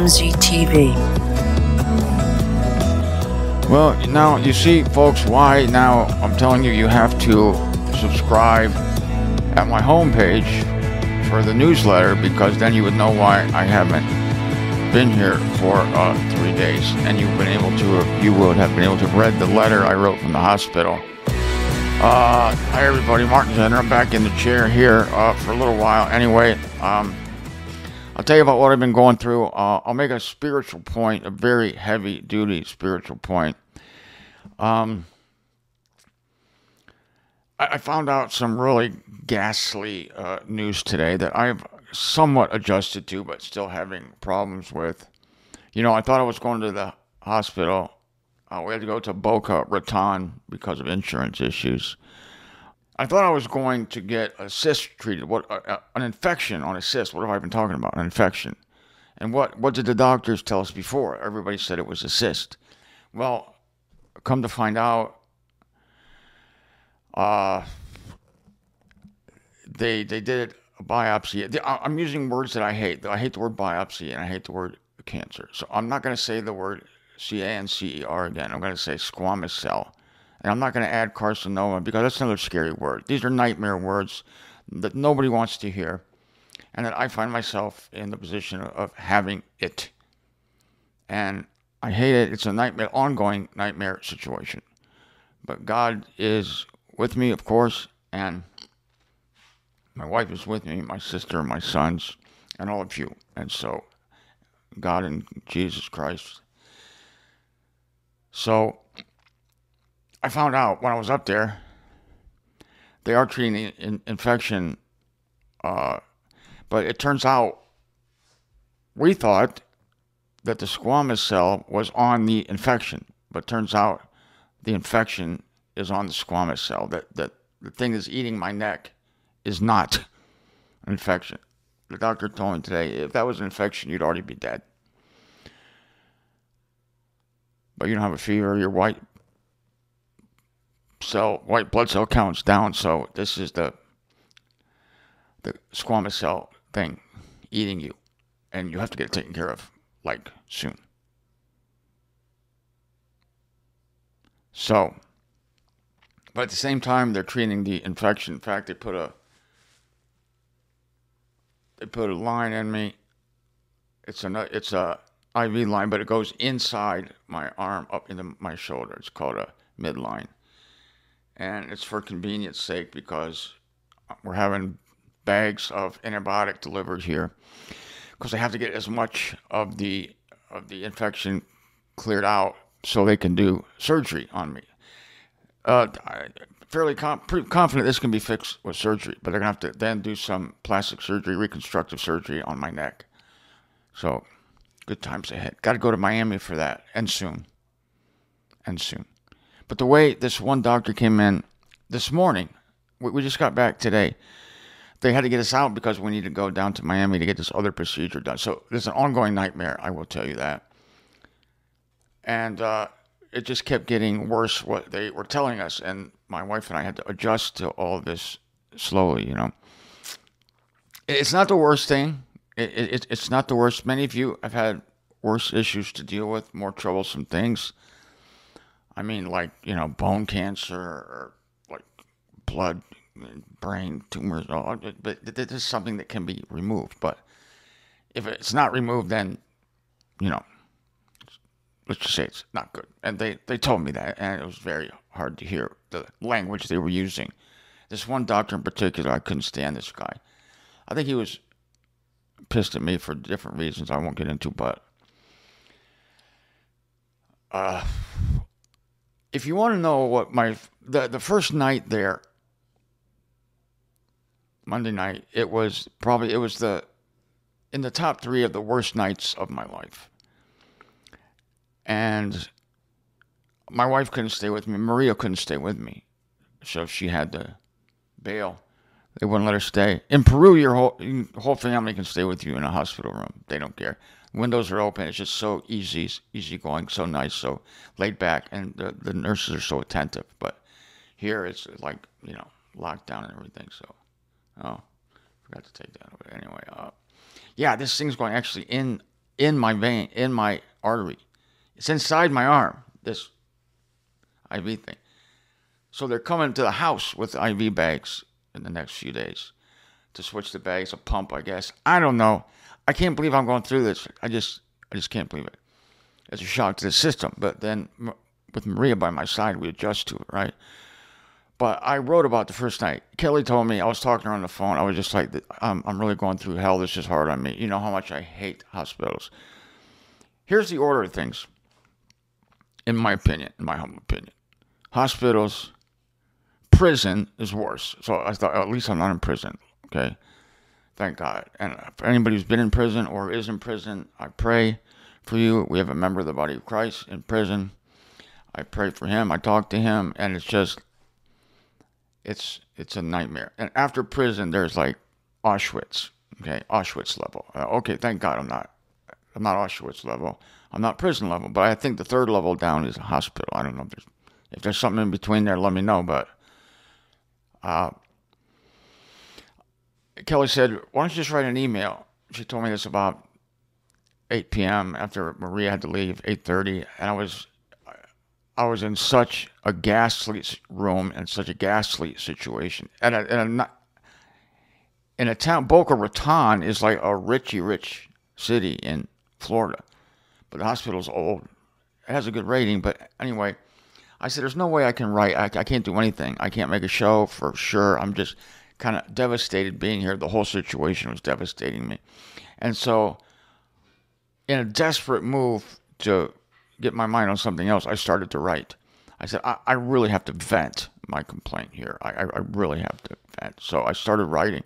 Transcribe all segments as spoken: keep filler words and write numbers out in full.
M Z T V. Well, now you see, folks, why now I'm telling you you have to subscribe at my homepage for the newsletter, because then you would know why I haven't been here for uh, three days, and you've been able to, you would have been able to have read the letter I wrote from the hospital. Uh, hi everybody, Martin Zender. I'm back in the chair here uh, for a little while. Anyway, um, I'll tell you about what I've been going through. Uh, I'll make a spiritual point, a very heavy-duty spiritual point. Um, I, I found out some really ghastly uh, news today that I've somewhat adjusted to, but still having problems with. You know, I thought I was going to the hospital. Uh, we had to go to Boca Raton because of insurance issues. I thought I was going to get a cyst treated, what uh, uh, an infection on a cyst. What have I been talking about? An infection. And what, what did the doctors tell us before? Everybody said it was a cyst. Well, come to find out, uh, they they did a biopsy. They, I, I'm using words that I hate. I hate the word biopsy and I hate the word cancer. So I'm not going to say the word C A N C E R again. I'm going to say squamous cell. And I'm not going to add carcinoma because that's another scary word. These are nightmare words that nobody wants to hear. And that I find myself in the position of having it. And I hate it. It's a nightmare, ongoing nightmare situation. But God is with me, of course. And my wife is with me, my sister, my sons, and all of you. And so, God and Jesus Christ. So, I found out when I was up there, they are treating the in- infection, uh, but it turns out we thought that the squamous cell was on the infection, but turns out the infection is on the squamous cell. That, that the thing that's eating my neck is not an infection. The doctor told me today, if that was an infection, you'd already be dead. But you don't have a fever, you're white. Cell, white blood cell count's down, so this is the the squamous cell thing eating you, and you have to get it taken care of, like, soon. So, but at the same time, they're treating the infection. In fact, they put a they put a line in me. It's a it's a I V line, but it goes inside my arm up into my shoulder. It's called a midline. And it's for convenience sake because we're having bags of antibiotic delivered here because they have to get as much of the of the infection cleared out so they can do surgery on me. Uh, I, fairly com- pretty confident this can be fixed with surgery, but they're gonna have to then do some plastic surgery, reconstructive surgery on my neck. So, good times ahead. Got to go to Miami for that, and soon, and soon. But the way this one doctor came in this morning, we, we just got back today. They had to get us out because we need to go down to Miami to get this other procedure done. So there's an ongoing nightmare, I will tell you that. And uh, it just kept getting worse, what they were telling us. And my wife and I had to adjust to all of this slowly, you know. It's not the worst thing. It, it, it's not the worst. Many of you have had worse issues to deal with, more troublesome things. I mean, like, you know, bone cancer or like blood, brain tumors. But this is something that can be removed. But if it's not removed, then, you know, let's just say it's not good. And they, they told me that, and it was very hard to hear the language they were using. This one doctor in particular, I couldn't stand this guy. I think he was pissed at me for different reasons I won't get into, but uh, if you want to know what my, the, the first night there, Monday night, it was probably, it was the, in the top three of the worst nights of my life. And my wife couldn't stay with me. Maria couldn't stay with me. So she had to bail. They wouldn't let her stay. In Peru, your whole, your whole family can stay with you in a hospital room. They don't care. Windows are open. It's just so easy, easy going, so nice, so laid back. And the, the nurses are so attentive. But here it's like, you know, locked down and everything. So, oh, forgot to take that away. Anyway, uh, yeah, this thing's going actually in in my vein, in my artery. It's inside my arm, this I V thing. So they're coming to the house with I V bags in the next few days to switch the bags, a pump, I guess. I don't know. I can't believe I'm going through this. I just, I just can't believe it. It's a shock to the system. But then with Maria by my side, we adjust to it, right? But I wrote about the first night. Kelly told me, I was talking to her on the phone. I was just like, I'm, I'm really going through hell. This is hard on me. You know how much I hate hospitals. Here's the order of things, in my opinion, in my humble opinion. Hospitals, prison is worse. So I thought, at least I'm not in prison, okay? Thank God. And for anybody who's been in prison or is in prison, I pray for you. We have a member of the body of Christ in prison. I pray for him. I talk to him, and it's just, it's it's a nightmare. And after prison, there's like Auschwitz, okay, Auschwitz level. Uh, okay, thank God I'm not, I'm not Auschwitz level. I'm not prison level, but I think the third level down is a hospital. I don't know if there's, if there's something in between there, let me know. But uh, Kelly said, why don't you just write an email? She told me this about eight p.m. after Maria had to leave, eight thirty, and I was I was in such a ghastly room and such a ghastly situation. And a, and a, in a town, Boca Raton is like a richy rich city in Florida, but the hospital's old. It has a good rating, but anyway, I said, there's no way I can write. I, I can't do anything. I can't make a show for sure. I'm just kind of devastated being here. The whole situation was devastating me. And so in a desperate move to get my mind on something else, I started to write. I said, I, I really have to vent my complaint here. I, I, I really have to vent. So I started writing.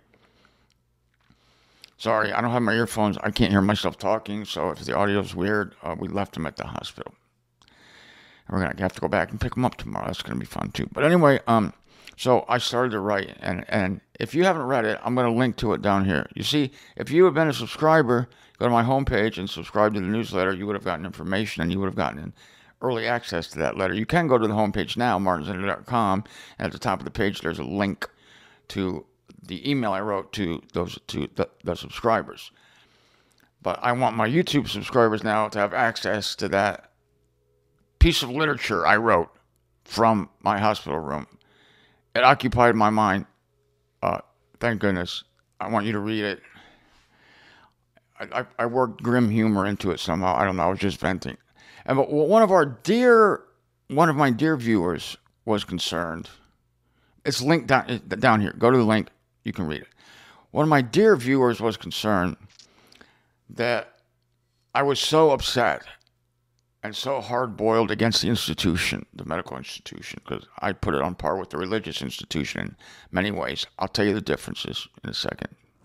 Sorry, I don't have my earphones. I can't hear myself talking, so if the audio is weird, uh, we left him at the hospital. And we're going to have to go back and pick him up tomorrow. That's going to be fun, too. But anyway, um, so I started to write, and, and if you haven't read it, I'm going to link to it down here. You see, if you have been a subscriber, go to my homepage and subscribe to the newsletter. You would have gotten information, and you would have gotten early access to that letter. You can go to the homepage now, martin zender dot com, and at the top of the page, there's a link to the email I wrote to those to the, the subscribers. But I want my YouTube subscribers now to have access to that piece of literature I wrote from my hospital room. It occupied my mind. Uh, thank goodness. I want you to read it. I, I, I worked grim humor into it somehow. I don't know. I was just venting. And but one of our dear, one of my dear viewers was concerned. It's linked down down here. Go to the link. You can read it. One of my dear viewers was concerned that I was so upset and so hard-boiled against the institution, the medical institution, because I put it on par with the religious institution in many ways. I'll tell you the differences in a second.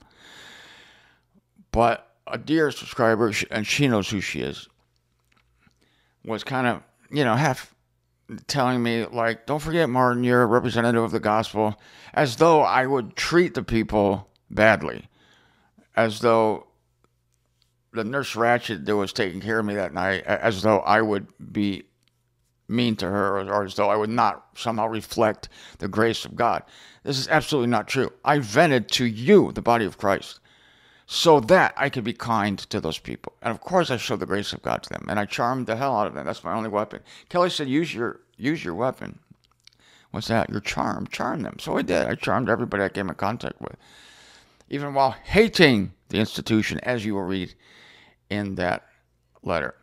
But a dear subscriber, and she knows who she is, was kind of, you know, half telling me, like, don't forget, Martin, you're a representative of the gospel, as though I would treat the people badly, as though the Nurse Ratched that was taking care of me that night, as though I would be mean to her, or, or as though I would not somehow reflect the grace of God. This is absolutely not true. I vented to you, the body of Christ, so that I could be kind to those people. And of course I showed the grace of God to them, and I charmed the hell out of them. That's my only weapon. Kelly said, use your use your weapon. What's that? Your charm. Charm them. So I did. I charmed everybody I came in contact with, even while hating the institution, as you will read in that letter.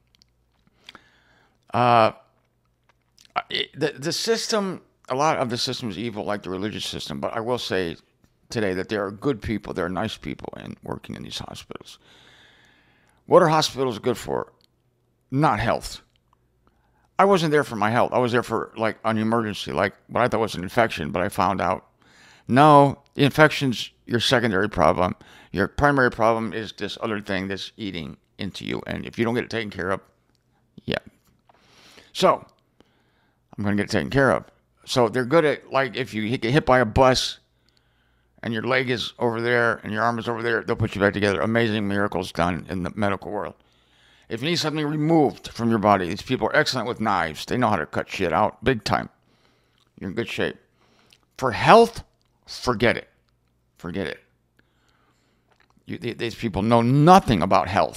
Uh, the, the system, a lot of the system is evil, like the religious system, but I will say today that there are good people, there are nice people in working in these hospitals. What are hospitals good for? Not health. I wasn't there for my health. I was there for like an emergency, like what I thought was an infection, but I found out, no, the infection's your secondary problem. Your primary problem is this other thing that's eating into you, and if you don't get it taken care of, yeah. So, I'm going to get it taken care of. So they're good at, like, if you get hit by a bus, and your leg is over there, and your arm is over there, they'll put you back together. Amazing miracles done in the medical world. If you need something removed from your body, these people are excellent with knives. They know how to cut shit out big time. You're in good shape. For health, forget it. Forget it. You, these people know nothing about health.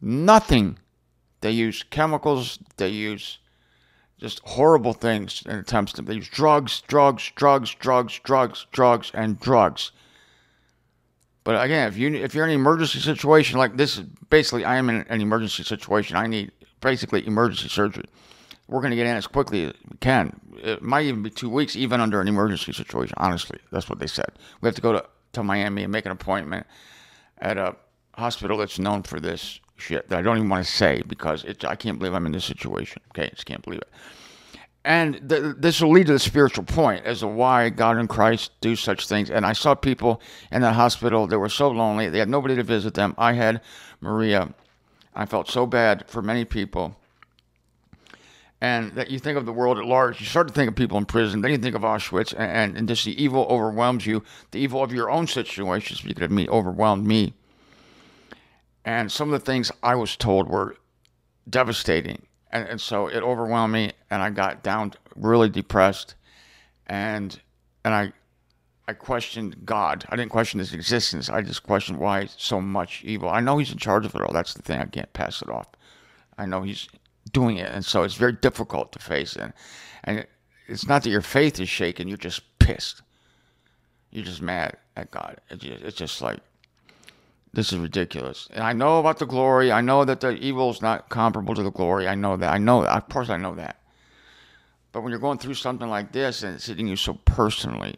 Nothing. They use chemicals. They use just horrible things in attempts to. They use drugs, drugs, drugs, drugs, drugs, drugs, and drugs. But again, if you if you're in an emergency situation like this, is basically I am in an emergency situation. I need basically emergency surgery. We're going to get in as quickly as we can. It might even be two weeks, even under an emergency situation. Honestly, that's what they said. We have to go to, to Miami and make an appointment at a hospital that's known for this shit that I don't even want to say because it, I can't believe I'm in this situation. Okay, I just can't believe it. And th- this will lead to the spiritual point as to why God and Christ do such things. And I saw people in that hospital that were so lonely. They had nobody to visit them. I had Maria. I felt so bad for many people. And that you think of the world at large, you start to think of people in prison, then you think of Auschwitz, and, and just the evil overwhelms you. The evil of your own situations, because of me, overwhelmed me. And some of the things I was told were devastating. And, and so it overwhelmed me, and I got down, really depressed. And and I I questioned God. I didn't question his existence. I just questioned why so much evil. I know he's in charge of it all. That's the thing. I can't pass it off. I know he's doing it, and so it's very difficult to face it. And it's not that your faith is shaken, you're just pissed. You're just mad at God. It's just like, this is ridiculous. And I know about the glory. I know that the evil is not comparable to the glory. I know that. I know that. Of course I know that. But when you're going through something like this and it's hitting you so personally,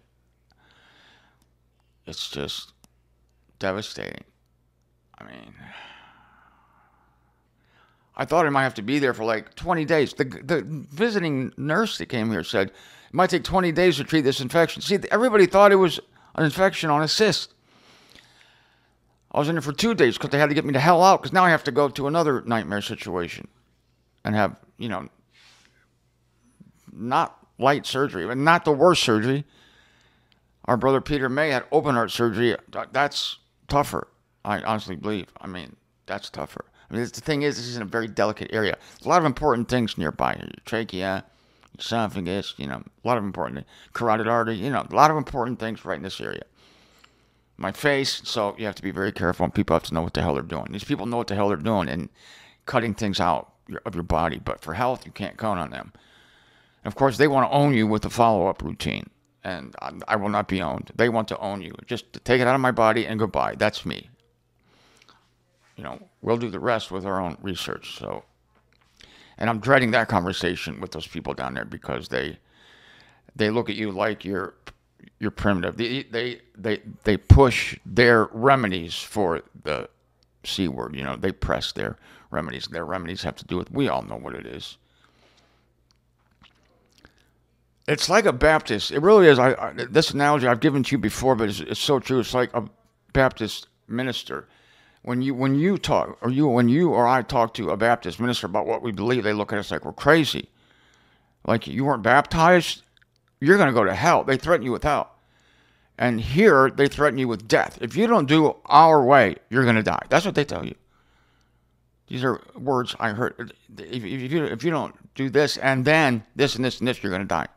it's just devastating. I mean, I thought I might have to be there for like twenty days. The the visiting nurse that came here said, it might take twenty days to treat this infection. See, everybody thought it was an infection on a cyst. I was in there for two days because they had to get me the hell out because now I have to go to another nightmare situation and have, you know, not light surgery, but not the worst surgery. Our brother Peter May had open heart surgery. That's tougher, I honestly believe. I mean, that's tougher. I mean, the thing is, this is in a very delicate area. There's a lot of important things nearby. Your trachea, esophagus, you know, a lot of important things. Carotid artery, you know, a lot of important things right in this area. My face, so you have to be very careful, and people have to know what the hell they're doing. These people know what the hell they're doing and cutting things out of your body, but for health, you can't count on them. And of course, they want to own you with a follow-up routine, and I, I will not be owned. They want to own you. Just to take it out of my body and goodbye. That's me. You know, we'll do the rest with our own research. So, and I'm dreading that conversation with those people down there because they they look at you like you're you're primitive. They they they they push their remedies for the C word. You know, they press their remedies. Their remedies have to do with, we all know what it is. It's like a Baptist. It really is. I, I this analogy I've given to you before, but it's, it's so true. It's like a Baptist minister. When you when you talk, or you when you or I talk to a Baptist minister about what we believe, they look at us like we're crazy. Like, you weren't baptized, you're going to go to hell. They threaten you with hell. And here, they threaten you with death. If you don't do our way, you're going to die. That's what they tell you. These are words I heard. If, if, you, if you don't do this, and then this and this and this, you're going to die.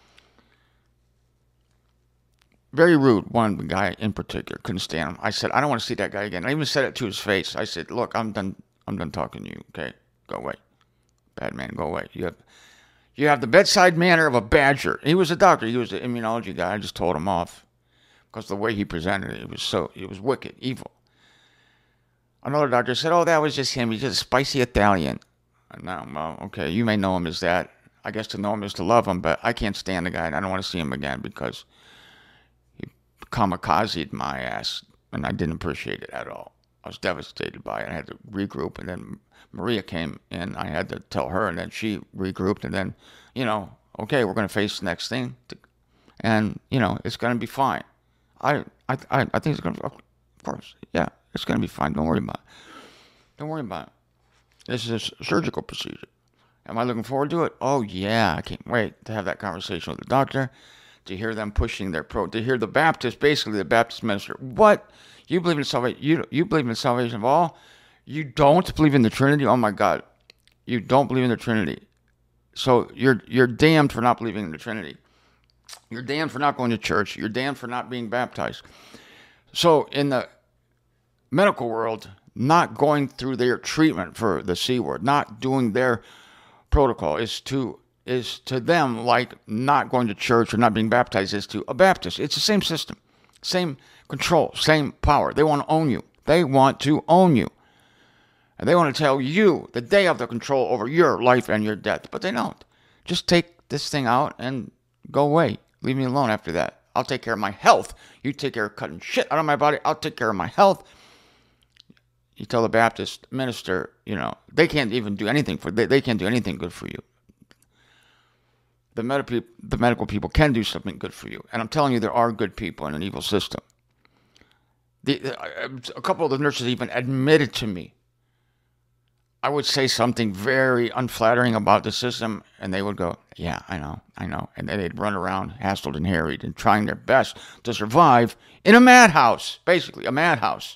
Very rude. One guy in particular, couldn't stand him. I said, I don't want to see that guy again. I even said it to his face. I said, look, I'm done. I'm done talking to you. Okay, go away, bad man. Go away. You have, you have the bedside manner of a badger. He was a doctor. He was an immunology guy. I just told him off because the way he presented it, it was so, it was wicked, evil. Another doctor said, oh, that was just him. He's just a spicy Italian. No, well, okay, you may know him as that. I guess to know him is to love him, but I can't stand the guy, and I don't want to see him again because kamikazed my ass, and I didn't appreciate it at all. I was devastated by it. I had to regroup, and then Maria came in. I had to tell her, and then she regrouped, and then, you know, okay, we're going to face the next thing, to, and, you know, it's going to be fine. I, I, I, I think it's going to, of course, yeah, it's going to be fine. Don't worry about it. Don't worry about it. This is a surgical procedure. Am I looking forward to it? Oh, yeah, I can't wait to have that conversation with the doctor, to hear them pushing their pro, to hear the Baptist, basically the Baptist minister. What? You believe in salvation? You, you believe in salvation of all? You don't believe in the Trinity? Oh my God. You don't believe in the Trinity. So you're you're damned for not believing in the Trinity. You're damned for not going to church. You're damned for not being baptized. So in the medical world, not going through their treatment for the C word, not doing their protocol is to is to them like not going to church or not being baptized is to a Baptist. It's the same system, same control, same power. They want to own you. They want to own you. And they want to tell you that they have the control over your life and your death, but they don't. Just take this thing out and go away. Leave me alone after that. I'll take care of my health. You take care of cutting shit out of my body. I'll take care of my health. You tell the Baptist minister, you know, they can't even do anything for they, they can't do anything good for you. The medical the medical people can do something good for you, and I'm telling you, there are good people in an evil system. The, a couple of the nurses even admitted to me. I would say something very unflattering about the system, and they would go, "Yeah, I know, I know," and then they'd run around, hassled and harried, and trying their best to survive in a madhouse, basically a madhouse.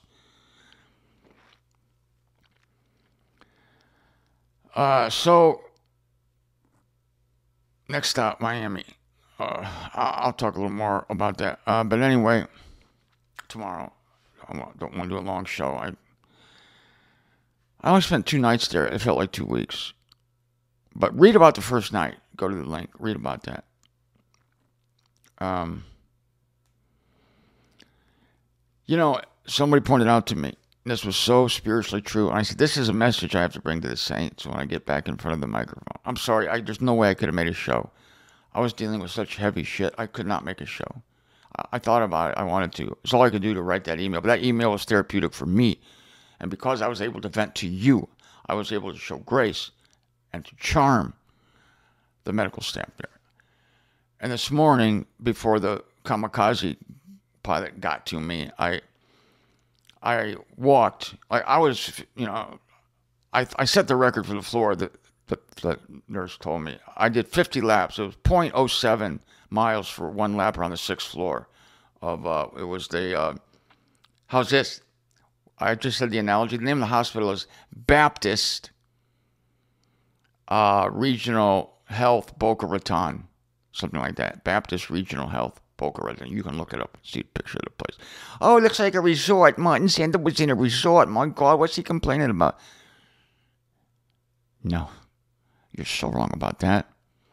Uh, so, next stop, Miami. Uh, I'll talk a little more about that. Uh, but anyway, tomorrow, I don't want to do a long show. I I only spent two nights there. It felt like two weeks. But read about the first night. Go to the link. Read about that. Um, you know, somebody pointed out to me, this was so spiritually true. And I said, this is a message I have to bring to the saints when I get back in front of the microphone. I'm sorry. I, there's no way I could have made a show. I was dealing with such heavy shit. I could not make a show. I, I thought about it. I wanted to. It's all I could do to write that email. But that email was therapeutic for me. And because I was able to vent to you, I was able to show grace and to charm the medical staff there. And this morning, before the kamikaze pilot got to me, I I walked, like I was, you know, I I set the record for the floor that the, the nurse told me. I did fifty laps. It was zero point zero seven miles for one lap around the sixth floor of, uh, it was the, uh, how's this? I just said the analogy. The name of the hospital is Baptist uh, Regional Health Boca Raton, something like that. Baptist Regional Health Boca Raton. You can look it up and see a picture of the place. Oh, it looks like a resort. Martin Sander was in a resort. My God, what's he complaining about? No, you're so wrong about that.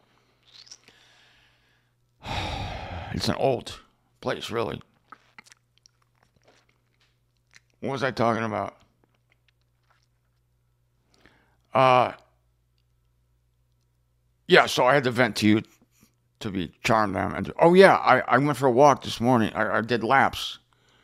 It's an old place, really. What was I talking about? Uh, yeah, so I had to vent to you to be charmed them. And oh yeah, I, I went for a walk this morning. I, I did laps.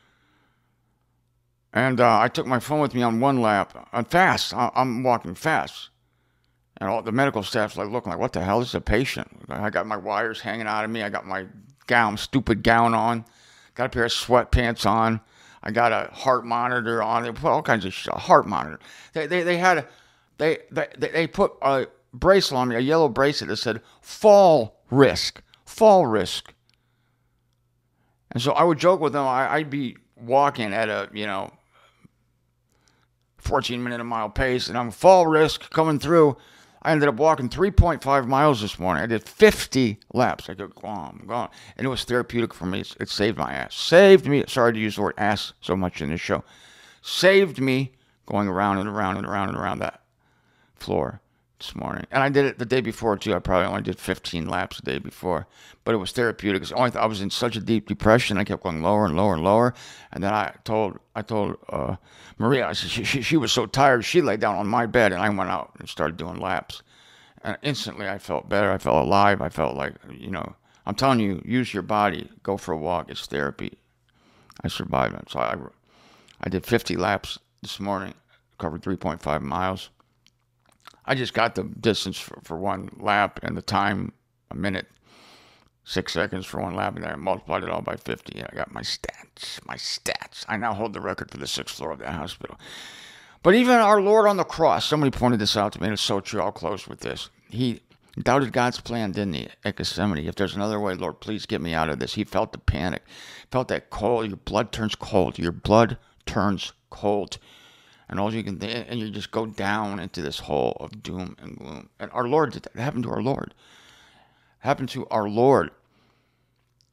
And uh, I took my phone with me on one lap. I'm fast. I, I'm walking fast. And all the medical staff's like looking like, what the hell? This is a patient. I got my wires hanging out of me. I got my gown, stupid gown on. Got a pair of sweatpants on. I got a heart monitor on. They put all kinds of shit. A heart monitor. They they they had a they they they put a bracelet on me, a yellow bracelet that said fall risk, fall risk. And so I would joke with them. I, I'd be walking at a you know fourteen minute a mile pace, and I'm fall risk coming through. I ended up walking three point five miles this morning. I did fifty laps. I go, go on, go on. And it was therapeutic for me. It saved my ass. Saved me. Sorry to use the word ass so much in this show. Saved me going around and around and around and around that floor this morning. And I did it the day before, too. I probably only did fifteen laps the day before. But it was therapeutic. It's only th- I was in such a deep depression. I kept going lower and lower and lower. And then I told I told uh, Maria, I said, she, she, she was so tired, she lay down on my bed, and I went out and started doing laps. And instantly I felt better. I felt alive. I felt like, you know, I'm telling you, use your body. Go for a walk. It's therapy. I survived it. So I, I did fifty laps this morning, covered three point five miles. I just got the distance for, for one lap and the time, a minute, six seconds for one lap, and then I multiplied it all by fifty. I got my stats, my stats. I now hold the record for the sixth floor of that hospital. But even our Lord on the cross, somebody pointed this out to me, and it's so true. I'll close with this. He doubted God's plan, didn't he, at Gethsemane? If there's another way, Lord, please get me out of this. He felt the panic, felt that cold. Your blood turns cold. Your blood turns cold. And all you can, and you just go down into this hole of doom and gloom. And our Lord did that. It happened to our Lord. It happened to our Lord.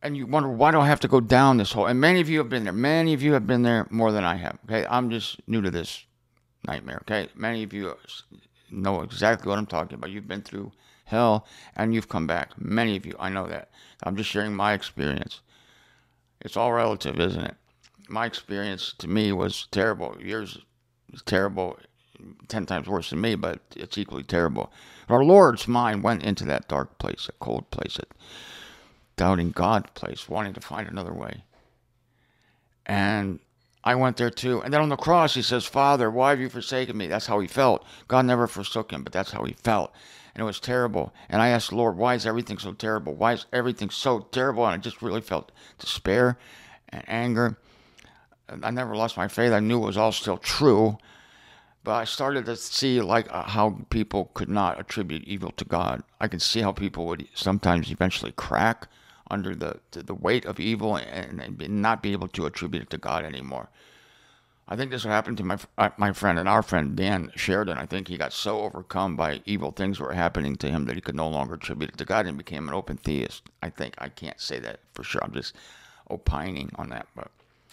and you wonder, why do I have to go down this hole? And many of you have been there. Many of you have been there more than I have. Okay, I'm just new to this nightmare. Okay, many of you know exactly what I'm talking about. You've been through hell and you've come back. Many of you, I know that. I'm just sharing my experience. It's all relative, isn't it? My experience to me was terrible. Yours was terrible, ten times worse than me, but it's equally terrible. Our Lord's mind went into that dark place, that cold place, that doubting God place, wanting to find another way. And I went there too. And then on the cross, he says, Father, why have you forsaken me? That's how he felt. God never forsook him, but that's how he felt. And it was terrible. And I asked the Lord, why is everything so terrible? Why is everything so terrible? And I just really felt despair and anger. And I never lost my faith. I knew it was all still true. But I started to see like uh, how people could not attribute evil to God. I could see how people would sometimes eventually crack under the, the, the weight of evil and, and not be able to attribute it to God anymore. I think this happened to my my friend and our friend Dan Sheridan. I think he got so overcome by evil things that were happening to him that he could no longer attribute it to God and became an open theist. I think. I can't say that for sure. I'm just opining on that. But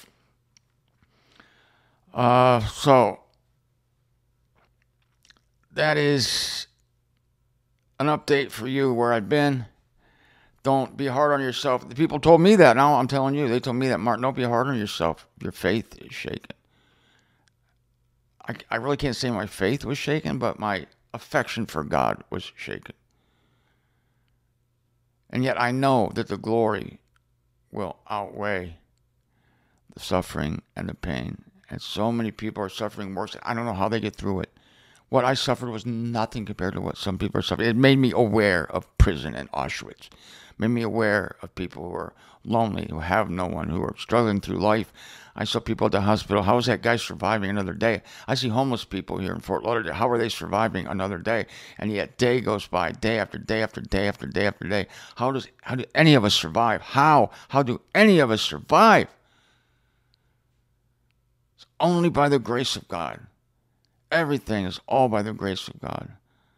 uh, so that is an update for you where I've been. Don't be hard on yourself. The people told me that. Now I'm telling you. They told me that, Martin, don't be hard on yourself. Your faith is shaken. I, I really can't say my faith was shaken, but my affection for God was shaken. And yet I know that the glory will outweigh the suffering and the pain. And so many people are suffering worse. I don't know how they get through it. What I suffered was nothing compared to what some people are suffering. It made me aware of prison and Auschwitz. It made me aware of people who are lonely, who have no one, who are struggling through life. I saw people at the hospital. How is that guy surviving another day? I see homeless people here in Fort Lauderdale. How are they surviving another day? And yet day goes by, day after day after day after day after day. How does how do any of us survive? How? How do any of us survive? It's only by the grace of God. Everything is all by the grace of God.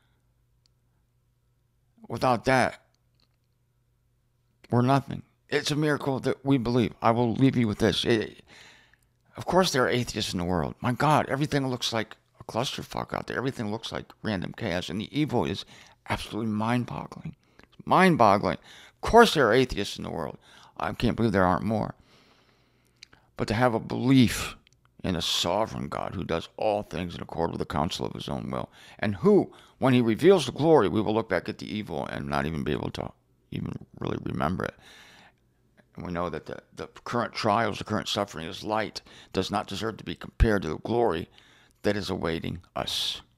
Without that, we're nothing. It's a miracle that we believe. I will leave you with this. It, of course, there are atheists in the world. My God, everything looks like a clusterfuck out there. Everything looks like random chaos, and the evil is absolutely mind-boggling. It's mind-boggling. Of course, there are atheists in the world. I can't believe there aren't more. But to have a belief in a sovereign God who does all things in accord with the counsel of his own will, and who, when he reveals the glory, we will look back at the evil and not even be able to even really remember it. And we know that the, the current trials, the current suffering is light, does not deserve to be compared to the glory that is awaiting us.